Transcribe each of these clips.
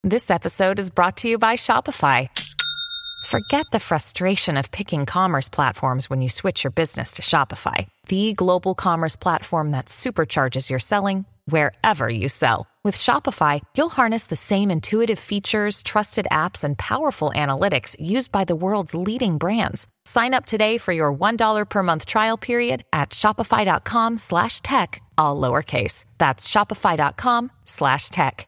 This episode is brought to you by Shopify. Forget the frustration of picking commerce platforms when you switch your business to Shopify, the global commerce platform that supercharges your selling wherever you sell. With Shopify, you'll harness the same intuitive features, trusted apps, and powerful analytics used by the world's leading brands. Sign up today for your $1 per month trial period at shopify.com/tech, all lowercase. That's shopify.com/tech.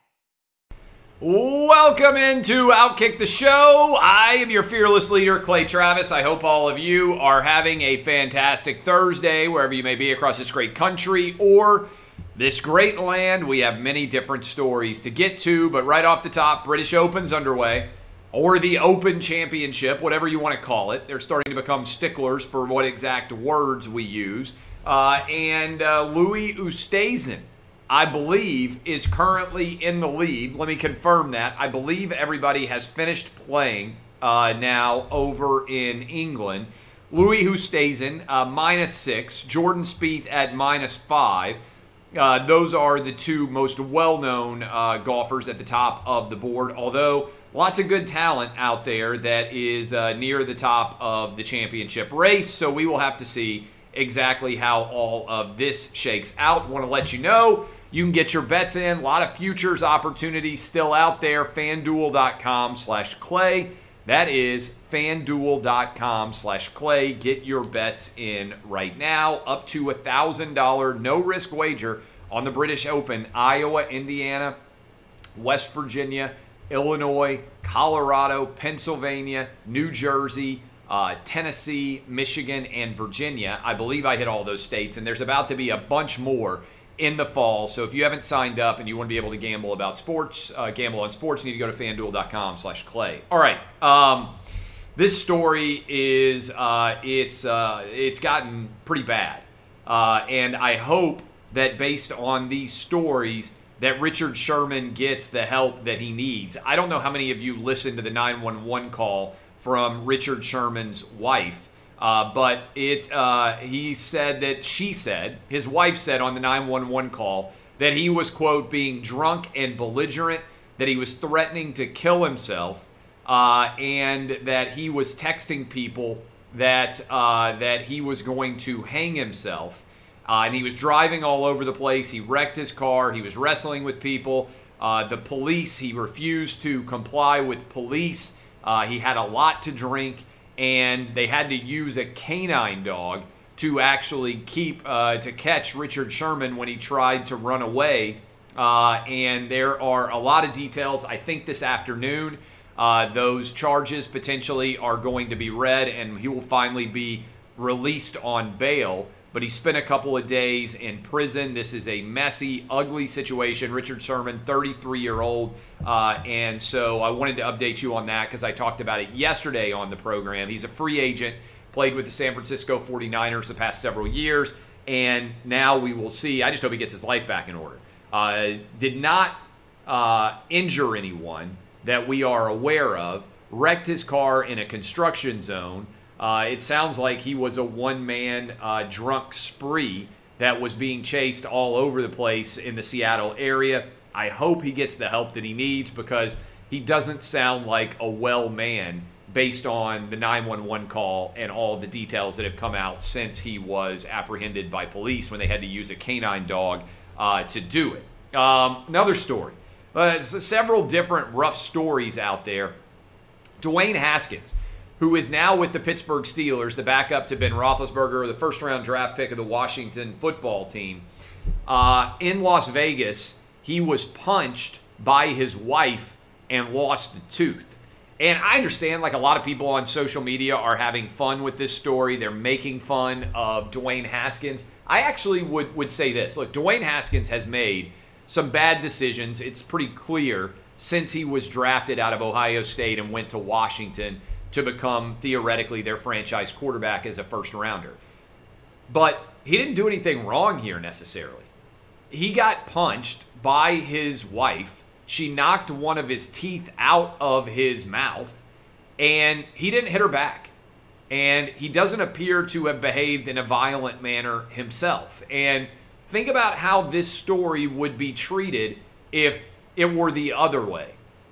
Welcome into Outkick the Show. I am your fearless leader, Clay Travis. I hope all of you are having a fantastic Thursday, wherever you may be across this great country or this great land. We have many different stories to get to, but right off the top, British Open's underway, or the Open Championship, whatever you want to call it. They're starting to become sticklers for what exact words we use. And Louis Oosthuizen, I believe, is currently in the lead. Let me confirm that. I believe everybody has finished playing now over in England. Louis Oosthuizen, -6. Jordan Spieth at -5. Those are the two most well-known golfers at the top of the board, although lots of good talent out there that is near the top of the championship race, so we will have to see exactly how all of this shakes out. Want to let you know, you can get your bets in. A lot of futures opportunities still out there. FanDuel.com/Clay. That is FanDuel.com/Clay. Get your bets in right now. Up to $1,000 no-risk wager on the British Open. Iowa, Indiana, West Virginia, Illinois, Colorado, Pennsylvania, New Jersey, Tennessee, Michigan, and Virginia. I believe I hit all those states, and there's about to be a bunch more in the fall. So if you haven't signed up and you want to be able to gamble about sports, gamble on sports, you need to go to FanDuel.com/Clay. All right. This story is, it's gotten pretty bad. And I hope that based on these stories that Richard Sherman gets the help that he needs. I don't know how many of you listened to the 911 call from Richard Sherman's wife. But he said that his wife said on the 911 call that he was, quote, being drunk and belligerent, that he was threatening to kill himself, and that he was texting people that he was going to hang himself. And he was driving all over the place. He wrecked his car. He was wrestling with people. The police, he refused to comply with police. He had a lot to drink. And they had to use a canine dog to actually catch Richard Sherman when he tried to run away. And there are a lot of details. I think this afternoon, those charges potentially are going to be read, and he will finally be released on bail. But he spent a couple of days in prison. This is a messy, ugly situation. Richard Sherman, 33-year-old. And so I wanted to update you on that because I talked about it yesterday on the program. He's a free agent, played with the San Francisco 49ers the past several years, and now we will see. I just hope he gets his life back in order. Did not injure anyone that we are aware of, wrecked his car in a construction zone. It sounds like he was a one-man drunk spree that was being chased all over the place in the Seattle area. I hope he gets the help that he needs because he doesn't sound like a well man based on the 911 call and all the details that have come out since he was apprehended by police when they had to use a canine dog to do it. Another story. Several different rough stories out there. Dwayne Haskins, who is now with the Pittsburgh Steelers, the backup to Ben Roethlisberger, the first-round draft pick of the Washington football team. In Las Vegas, he was punched by his wife and lost a tooth. And I understand, like a lot of people on social media are having fun with this story. They're making fun of Dwayne Haskins. I actually would say this. Look, Dwayne Haskins has made some bad decisions. It's pretty clear since he was drafted out of Ohio State and went to Washington to become, theoretically, their franchise quarterback as a first-rounder. But he didn't do anything wrong here necessarily. He got punched by his wife. She knocked one of his teeth out of his mouth, and he didn't hit her back. And he doesn't appear to have behaved in a violent manner himself. And think about how this story would be treated if it were the other way.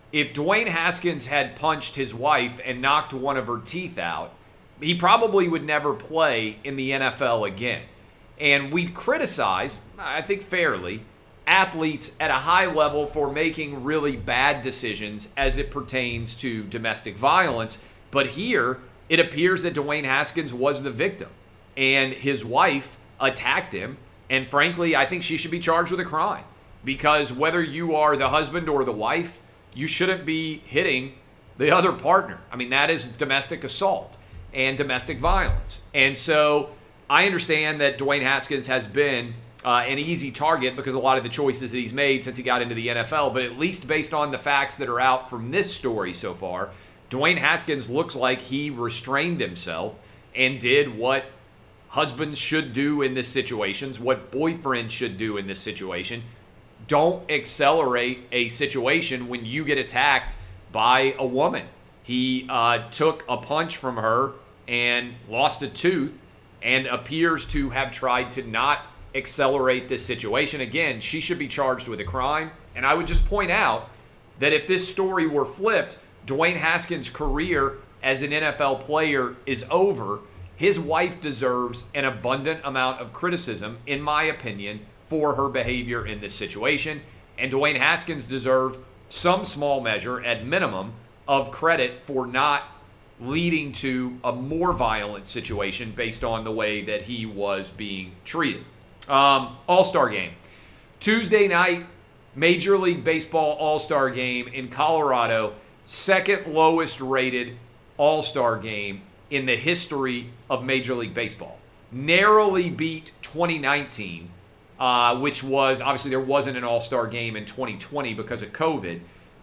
if Dwayne Haskins had punched his wife and knocked one of her teeth out, he probably would never play in the NFL again. And we criticize, I think fairly, athletes at a high level for making really bad decisions as it pertains to domestic violence. But here, it appears that Dwayne Haskins was the victim, and his wife attacked him. And frankly, I think she should be charged with a crime, because whether you are the husband or the wife, you shouldn't be hitting the other partner. I mean, that is domestic assault and domestic violence. And so I understand that Dwayne Haskins has been an easy target because of a lot of the choices that he's made since he got into the NFL. But at least based on the facts that are out from this story so far, Dwayne Haskins looks like he restrained himself and did what husbands should do in this situation, what boyfriends should do in this situation. Don't accelerate a situation when you get attacked by a woman. He took a punch from her and lost a tooth and appears to have tried to not accelerate this situation. Again, she should be charged with a crime. And I would just point out that if this story were flipped, Dwayne Haskins' career as an NFL player is over. His wife deserves an abundant amount of criticism, in my opinion, for her behavior in this situation. And Dwayne Haskins deserves some small measure, at minimum, of credit for not leading to a more violent situation based on the way that he was being treated. All-Star Game. Tuesday night, Major League Baseball All-Star Game in Colorado. Second lowest rated All-Star Game in the history of Major League Baseball. Narrowly beat 2019, which was, obviously there wasn't an All-Star Game in 2020 because of COVID.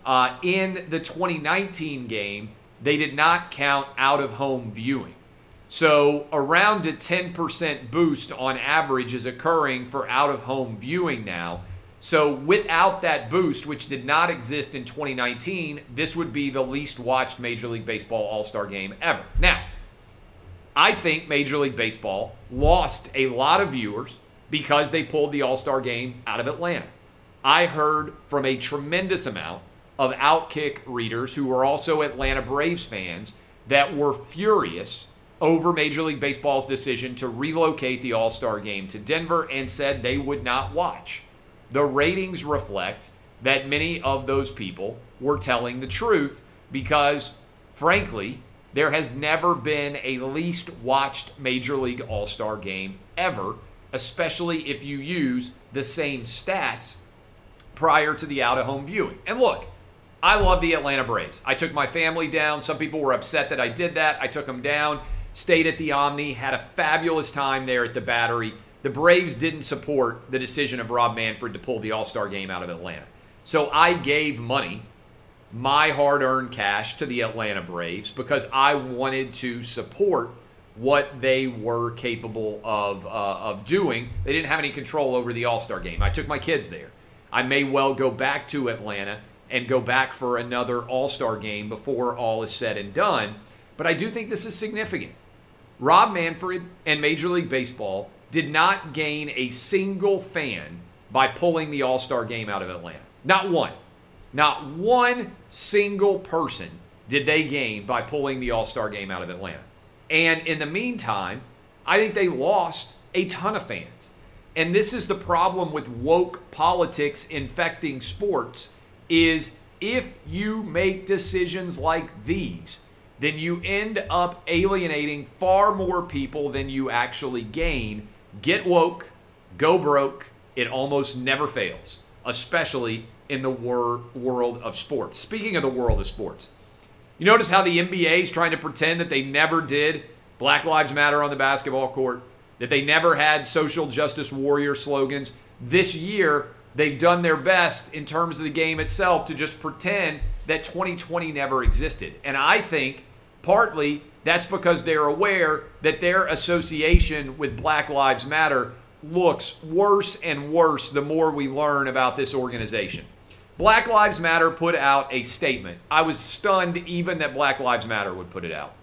In the 2019 game, they did not count out-of-home viewing. So around a 10% boost on average is occurring for out-of-home viewing now. So without that boost, which did not exist in 2019, this would be the least watched Major League Baseball All-Star Game ever. Now, I think Major League Baseball lost a lot of viewers because they pulled the All-Star Game out of Atlanta. I heard from a tremendous amount of Outkick readers who were also Atlanta Braves fans that were furious over Major League Baseball's decision to relocate the All-Star Game to Denver and said they would not watch. The ratings reflect that many of those people were telling the truth because, frankly, there has never been a least watched Major League All-Star Game ever, especially if you use the same stats prior to the out-of-home viewing. And look, I love the Atlanta Braves. I took my family down. Some people were upset that I did that. I took them down, stayed at the Omni, had a fabulous time there at the Battery. The Braves didn't support the decision of Rob Manfred to pull the All-Star Game out of Atlanta. So I gave money, my hard-earned cash, to the Atlanta Braves because I wanted to support what they were capable of doing. They didn't have any control over the All-Star Game. I took my kids there. I may well go back to Atlanta and go back for another All-Star Game before all is said and done. But I do think this is significant. Rob Manfred and Major League Baseball did not gain a single fan by pulling the All-Star Game out of Atlanta. Not one. Not one single person did they gain by pulling the All-Star Game out of Atlanta. And in the meantime, I think they lost a ton of fans. And this is the problem with woke politics infecting sports, is if you make decisions like these, then you end up alienating far more people than you actually gain. Get woke, go broke. It almost never fails, especially in the world of sports. Speaking of the world of sports, you notice how the NBA is trying to pretend that they never did Black Lives Matter on the basketball court, that they never had social justice warrior slogans. This year, they've done their best in terms of the game itself to just pretend that 2020 never existed. And I think partly that's because they're aware that their association with Black Lives Matter looks worse and worse the more we learn about this organization. Black Lives Matter put out a statement. I was stunned even that Black Lives Matter would put it out,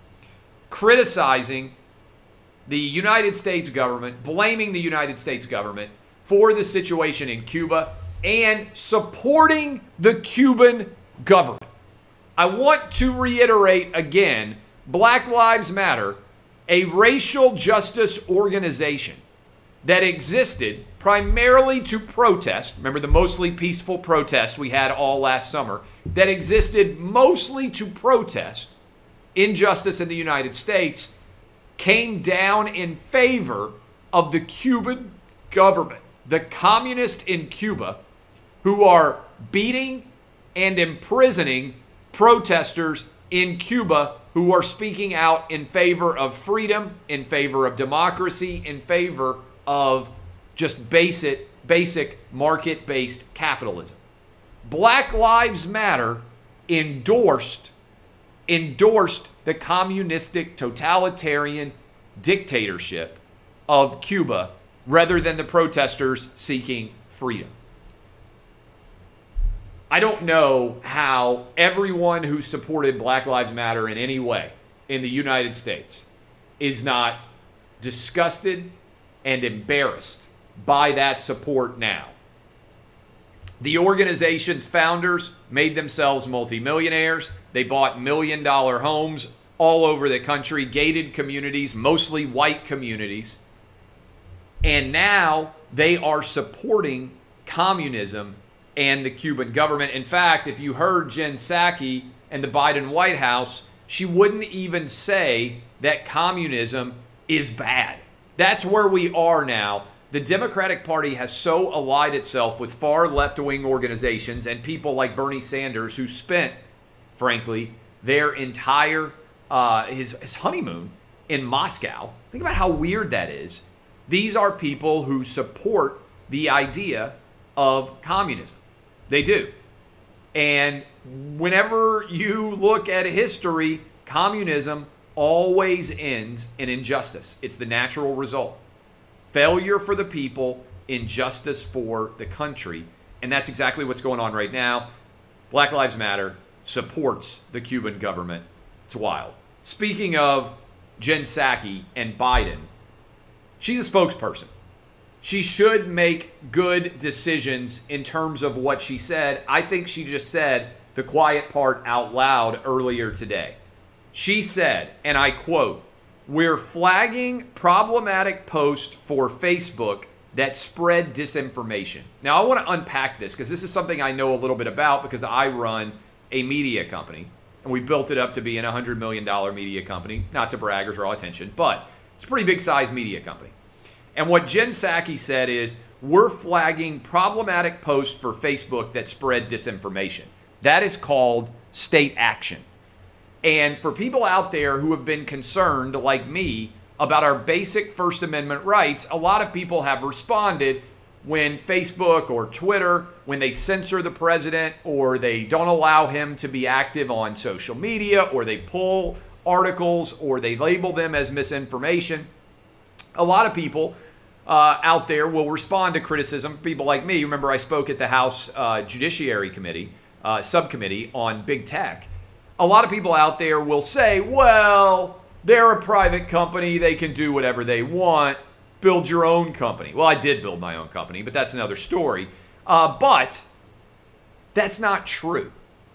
criticizing the United States government, blaming the United States government for the situation in Cuba, and supporting the Cuban government. I want to reiterate again, Black Lives Matter, a racial justice organization that existed primarily to protest. Remember the mostly peaceful protests we had all last summer, that existed mostly to protest injustice in the United States, came down in favor of the Cuban government, the communists in Cuba, who are beating and imprisoning protesters in Cuba who are speaking out in favor of freedom, in favor of democracy, in favor of just basic market-based capitalism. Black Lives Matter endorsed the communistic totalitarian dictatorship of Cuba rather than the protesters seeking freedom. I don't know how everyone who supported Black Lives Matter in any way in the United States is not disgusted and embarrassed by that support now. The organization's founders made themselves multimillionaires. They bought $1 million homes all over the country, gated communities, mostly white communities. And now they are supporting communism and the Cuban government. In fact, if you heard Jen Psaki and the Biden White House, she wouldn't even say that communism is bad. That's where we are now. The Democratic Party has so allied itself with far left-wing organizations and people like Bernie Sanders, who spent, frankly, their entire his honeymoon in Moscow. Think about how weird that is. These are people who support the idea of communism. They do. And whenever you look at history, communism always ends in injustice. It's the natural result. Failure for the people, injustice for the country. And that's exactly what's going on right now. Black Lives Matter supports the Cuban government. It's wild. Speaking of Jen Psaki and Biden, she's a spokesperson. She should make good decisions in terms of what she said. I think she just said the quiet part out loud earlier today. She said, and I quote, "We're flagging problematic posts for Facebook that spread disinformation." Now, I want to unpack this because this is something I know a little bit about because I run a media company, and we built it up to be an $100 million media company. Not to brag or draw attention, but it's a pretty big-sized media company. And what Jen Psaki said is, we're flagging problematic posts for Facebook that spread disinformation. That is called state action. And for people out there who have been concerned, like me, about our basic First Amendment rights, a lot of people have responded when Facebook or Twitter, when they censor the president or they don't allow him to be active on social media or they pull articles or they label them as misinformation. A lot of people out there will respond to criticism. People like me, remember I spoke at the House Judiciary Committee, subcommittee on big tech. A lot of people out there will say, well, they're a private company. They can do whatever they want. Build your own company. Well, I did build my own company, but that's another story. But that's not true.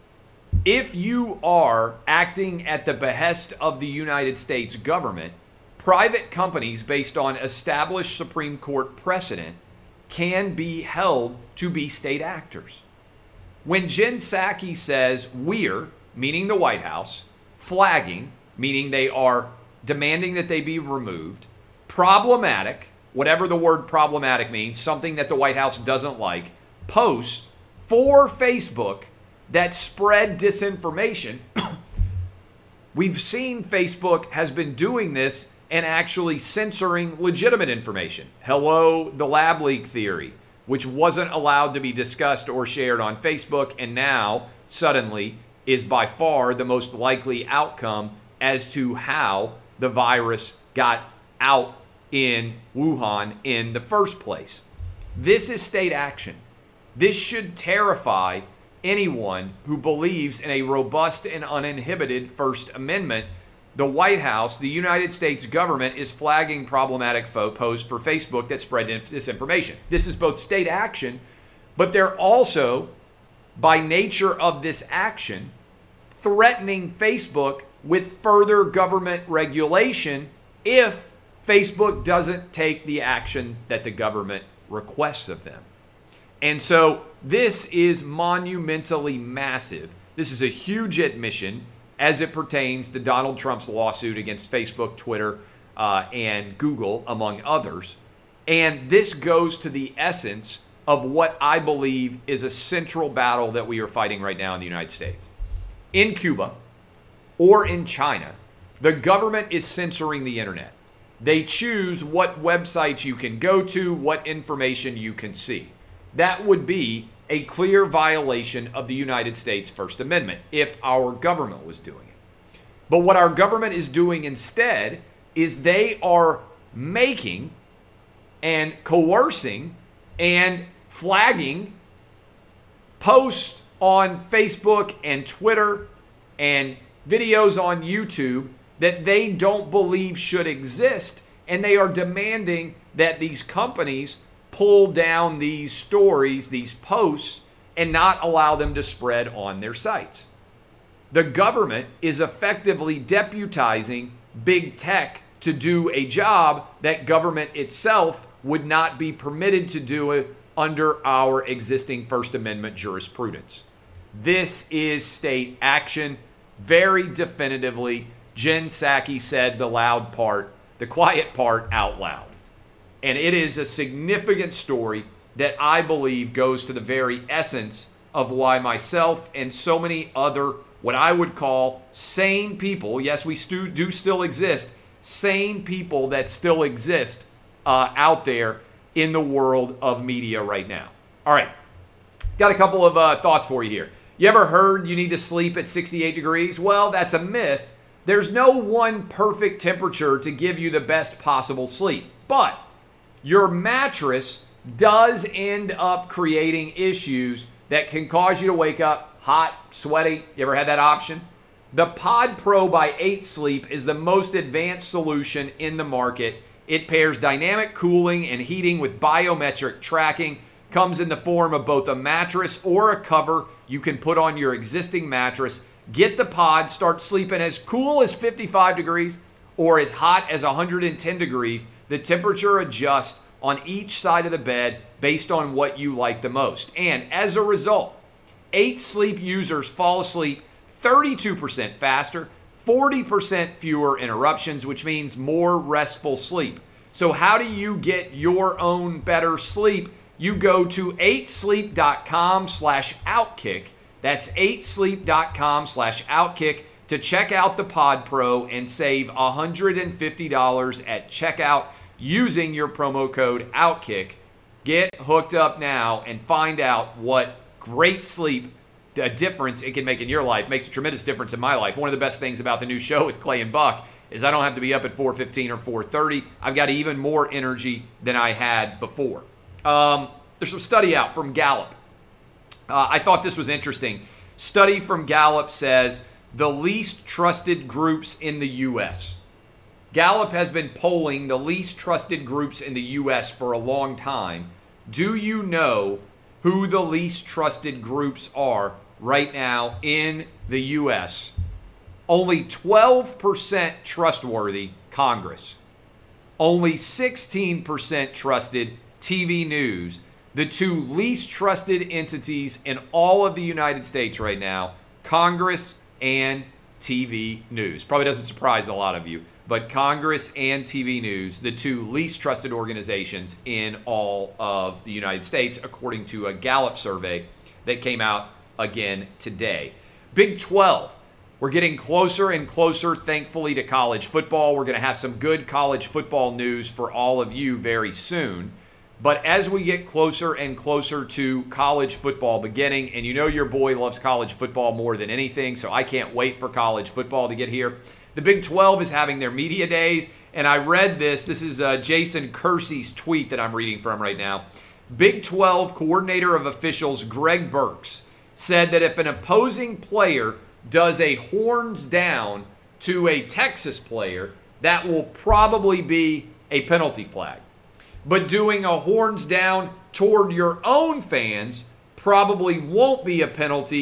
If you are acting at the behest of the United States government, private companies based on established Supreme Court precedent can be held to be state actors. When Jen Psaki says we're, meaning the White House, flagging, meaning they are demanding that they be removed, problematic, whatever the word problematic means, something that the White House doesn't like, posts for Facebook that spread disinformation. We've seen Facebook has been doing this and actually censoring legitimate information. Hello, the lab leak theory, which wasn't allowed to be discussed or shared on Facebook, and now suddenly is by far the most likely outcome as to how the virus got out in Wuhan in the first place. This is state action. This should terrify anyone who believes in a robust and uninhibited First Amendment. The White House, the United States government, is flagging problematic posts for Facebook that spread disinformation. This is both state action, but they're also, by nature of this action, threatening Facebook with further government regulation if Facebook doesn't take the action that the government requests of them. And so this is monumentally massive. This is a huge admission as it pertains to Donald Trump's lawsuit against Facebook, Twitter, and Google, among others. And this goes to the essence of what I believe is a central battle that we are fighting right now in the United States. In Cuba or in China, the government is censoring the internet. They choose what websites you can go to, what information you can see. That would be a clear violation of the United States First Amendment if our government was doing it. But what our government is doing instead is they are making and coercing and flagging posts on Facebook and Twitter and videos on YouTube that they don't believe should exist, and they are demanding that these companies pull down these stories, these posts, and not allow them to spread on their sites. The government is effectively deputizing big tech to do a job that government itself would not be permitted to do it under our existing First Amendment jurisprudence. This is state action. Very definitively, Jen Psaki said the loud part, the quiet part out loud. And it is a significant story that I believe goes to the very essence of why myself and so many other, what I would call sane people, yes, we do still exist, sane people that still exist out there in the world of media right now. All right, got a couple of thoughts for you here. You ever heard you need to sleep at 68 degrees? Well, that's a myth. There's no one perfect temperature to give you the best possible sleep. But your mattress does end up creating issues that can cause you to wake up hot, sweaty. You ever had that option? The Pod Pro by 8 Sleep is the most advanced solution in the market. It pairs dynamic cooling and heating with biometric tracking. Comes in the form of both a mattress or a cover you can put on your existing mattress. Get the Pod, start sleeping as cool as 55 degrees or as hot as 110 degrees. The temperature adjusts on each side of the bed based on what you like the most. And as a result, 8 Sleep users fall asleep 32% faster, 40% fewer interruptions, which means more restful sleep. So how do you get your own better sleep? You go to 8sleep.com/outkick. That's 8sleep.com/outkick to check out the Pod Pro and save $150 at checkout using your promo code OUTKICK. Get hooked up now and find out what great sleep difference it can make in your life. It makes a tremendous difference in my life. One of the best things about the new show with Clay and Buck is I don't have to be up at 4:15 or 4:30. I've got even more energy than I had before. There's some study out from Gallup. I thought this was interesting. Study from Gallup says the least trusted groups in the U.S. Gallup has been polling the least trusted groups in the U.S. for a long time. Do you know who the least trusted groups are right now in the U.S.? Only 12% trustworthy, Congress. Only 16% trusted, TV News. The two least trusted entities in all of the United States right now, Congress and TV News. Probably doesn't surprise a lot of you, but Congress and TV News, the two least trusted organizations in all of the United States, according to a Gallup survey that came out again today. Big 12. We're getting closer and closer, thankfully, to college football. We're going to have some good college football news for all of you very soon. But as we get closer and closer to college football beginning, and you know your boy loves college football more than anything, so I can't wait for college football to get here. The Big 12 is having their media days, and I read this. This is Jason Kersey's tweet that I'm reading from right now. Big 12 coordinator of officials Greg Burks said that if an opposing player does a horns down to a Texas player, that will probably be a penalty flag. But doing a horns down toward your own fans probably won't be a penalty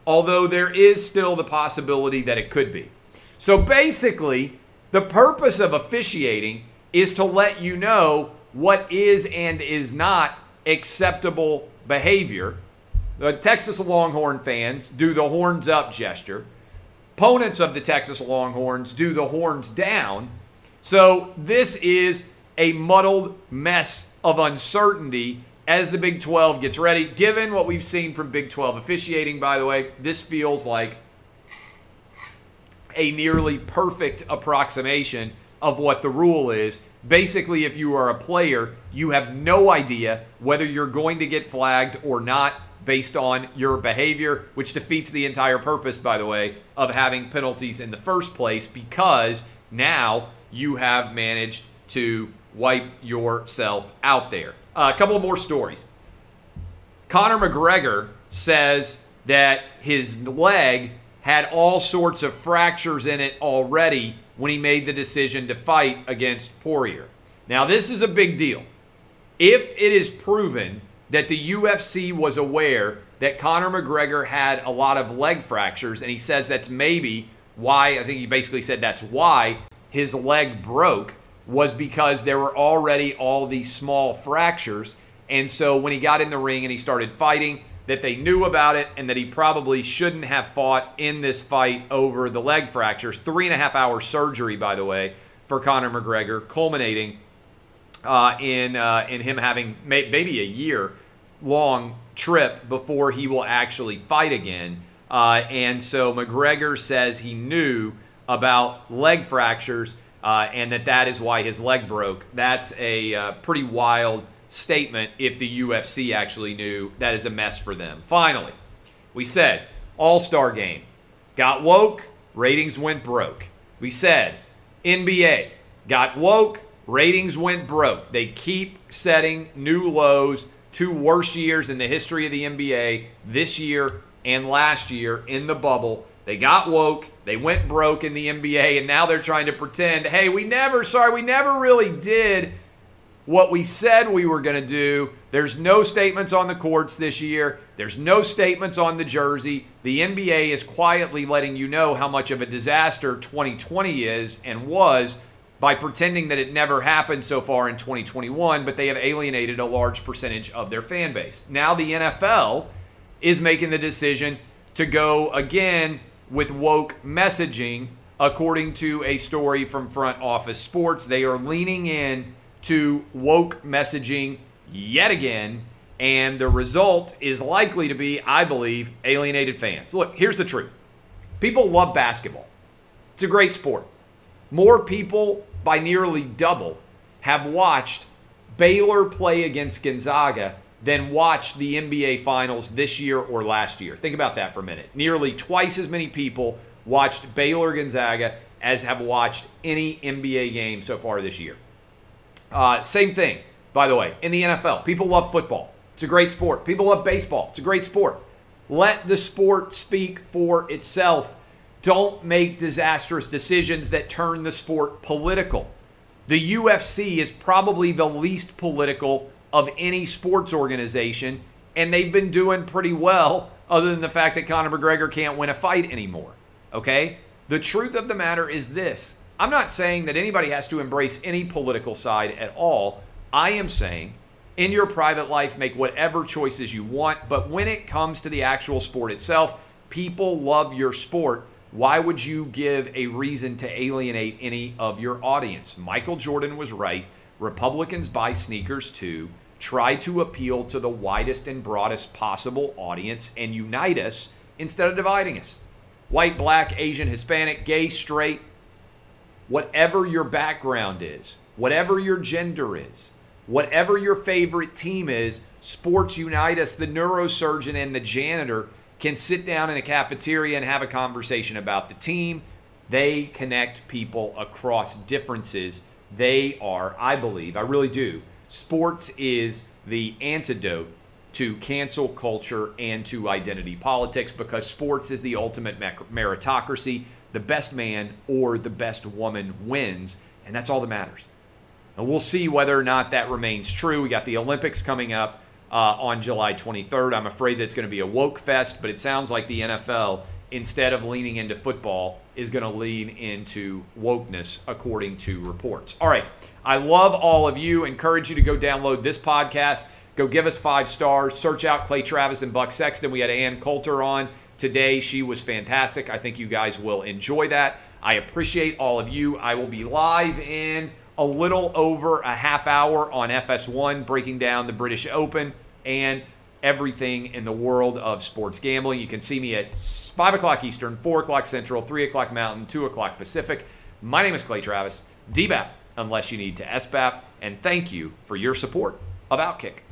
although there is still the possibility that it could be. So basically, the purpose of officiating is to let you know what is and is not acceptable behavior. The Texas Longhorn fans do the horns up gesture. Opponents of the Texas Longhorns do the horns down. So this is a muddled mess of uncertainty as the Big 12 gets ready. Given what we've seen from Big 12 officiating, by the way, this feels like a nearly perfect approximation of what the rule is. Basically, if you are a player, you have no idea whether you're going to get flagged or not based on your behavior, which defeats the entire purpose, by the way, of having penalties in the first place, because now you have managed to wipe yourself out there. A couple more stories. Conor McGregor says that his leg had all sorts of fractures in it already when he made the decision to fight against Poirier. Now, this is a big deal. If it is proven that the UFC was aware that Conor McGregor had a lot of leg fractures, and he says that's maybe why, I think he basically said that's why his leg broke, was because there were already all these small fractures. And so when he got in the ring and he started fighting, that they knew about it and that he probably shouldn't have fought in this fight over the leg fractures. 3.5-hour surgery, by the way, for Conor McGregor, culminating in him having maybe a year-long trip before he will actually fight again. And so McGregor says he knew about leg fractures and that is why his leg broke. That's a pretty wild statement. If the UFC actually knew, that is a mess for them. Finally, we said All-Star Game got woke, ratings went broke. We said NBA got woke, ratings went broke. They keep setting new lows, 2 worst years in the history of the NBA, this year and last year in the bubble. They got woke, they went broke in the NBA, and now they're trying to pretend, hey, we never really did what we said we were going to do. There's no statements on the courts this year. There's no statements on the jersey. The NBA is quietly letting you know how much of a disaster 2020 is and was by pretending that it never happened so far in 2021, but they have alienated a large percentage of their fan base. Now the NFL is making the decision to go again with woke messaging, according to a story from Front Office Sports. They are leaning in to woke messaging yet again, and the result is likely to be, I believe, alienated fans. Look, here's the truth. People love basketball. It's a great sport. More people, by nearly double, have watched Baylor play against Gonzaga than watched the NBA Finals this year or last year. Think about that for a minute. Nearly twice as many people watched Baylor Gonzaga as have watched any NBA game so far this year. Same thing, by the way, in the NFL. People love football. It's a great sport. People love baseball. It's a great sport. Let the sport speak for itself. Don't make disastrous decisions that turn the sport political. The UFC is probably the least political of any sports organization, and they've been doing pretty well other than the fact that Conor McGregor can't win a fight anymore, okay? The truth of the matter is this. I'm not saying that anybody has to embrace any political side at all. I am saying in your private life, make whatever choices you want, but when it comes to the actual sport itself, people love your sport. Why would you give a reason to alienate any of your audience? Michael Jordan was right. Republicans buy sneakers too. Try to appeal to the widest and broadest possible audience and unite us instead of dividing us. White, black, Asian, Hispanic, gay, straight, whatever your background is, whatever your gender is, whatever your favorite team is, sports unite us. The neurosurgeon and the janitor can sit down in a cafeteria and have a conversation about the team. They connect people across differences. They are, I believe, I really do. Sports is the antidote to cancel culture and to identity politics, because sports is the ultimate meritocracy. The best man or the best woman wins, and that's all that matters. And we'll see whether or not that remains true. We got the Olympics coming up. on July 23rd. I'm afraid that's going to be a woke fest, but it sounds like the NFL, instead of leaning into football, is going to lean into wokeness, according to reports. All right. I love all of you. Encourage you to go download this podcast. Go give us 5 stars. Search out Clay Travis and Buck Sexton. We had Ann Coulter on today. She was fantastic. I think you guys will enjoy that. I appreciate all of you. I will be live in a little over a half hour on FS1, breaking down the British Open and everything in the world of sports gambling. You can see me at 5 o'clock Eastern, 4 o'clock Central, 3 o'clock Mountain, 2 o'clock Pacific. My name is Clay Travis, DBAP, unless you need to SBAP, and thank you for your support of Outkick.